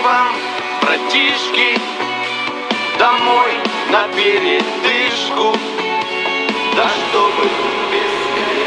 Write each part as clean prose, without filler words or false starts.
вам, братишки, домой на передышку. Да чтобы без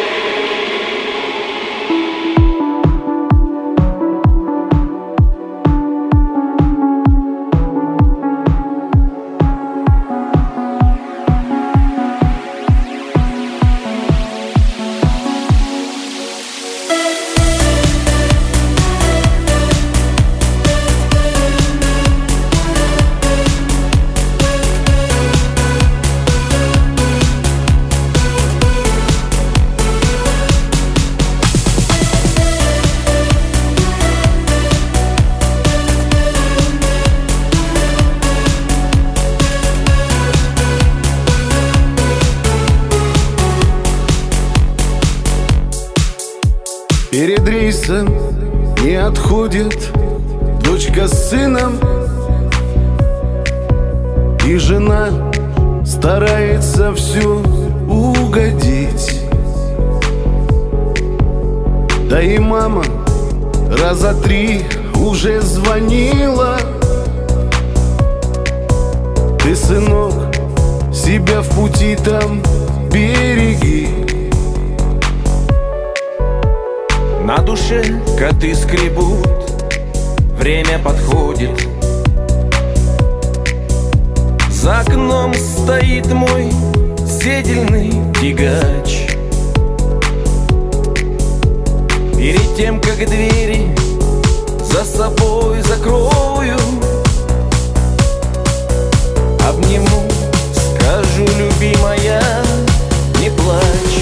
Перед рейсом не отходит дочка с сыном, и жена старается все угодить. Да и мама раза 3 уже звонила: ты, сынок, себя в пути там береги. На душе коты скребут, время подходит. За окном стоит мой седельный тягач. Перед тем, как двери за собой закрою, обниму, скажу: любимая, не плачь.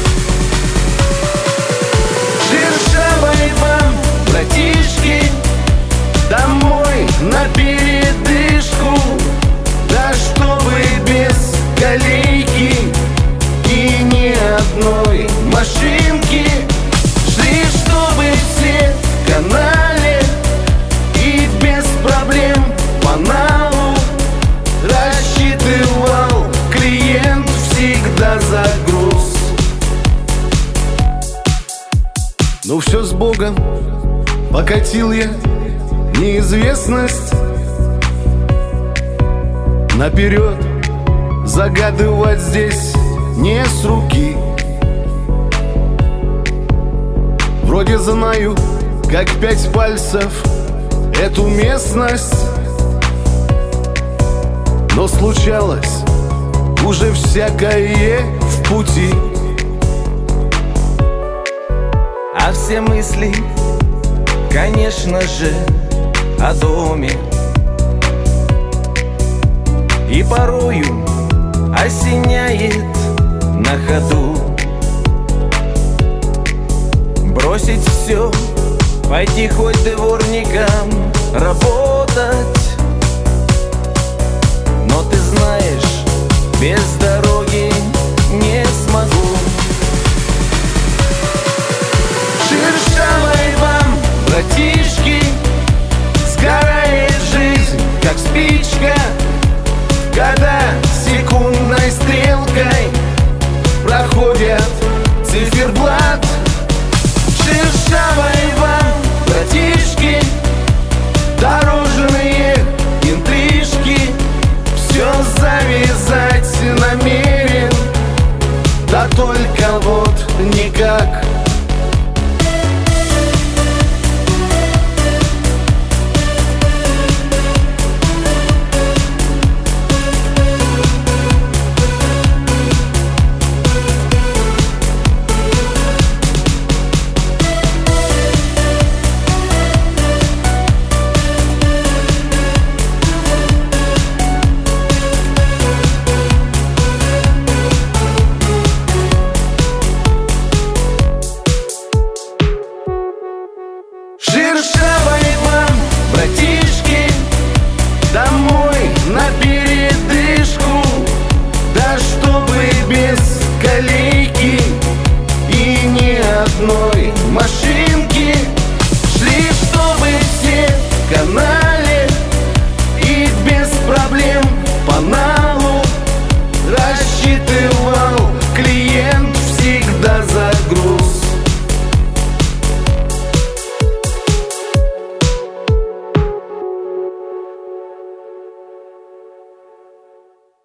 Шершавой вам, братишки, домой на передышку. Да чтобы без колейки и ни одной машинки. Шли, чтобы все в канале и без проблем по налу. Рассчитывал клиент всегда за груз. Ну все с Богом, покатил я неизвестность. Наперед загадывать здесь не с руки. Вроде знаю, как 5 пальцев эту местность, но случалось уже всякое в пути. А все мысли, конечно же, о доме. И порою осеняет на ходу бросить все, пойти хоть дворником работать. Но ты знаешь, без дороги не смогу. Шершавой вам, братишки, сгорает жизнь, как спичка, когда секундной стрелкой проходят циферблат. Шершавой вам, братишки, дорожные интрижки. Все завязать намерен, да только вот никак. Шершавой вам, братишки,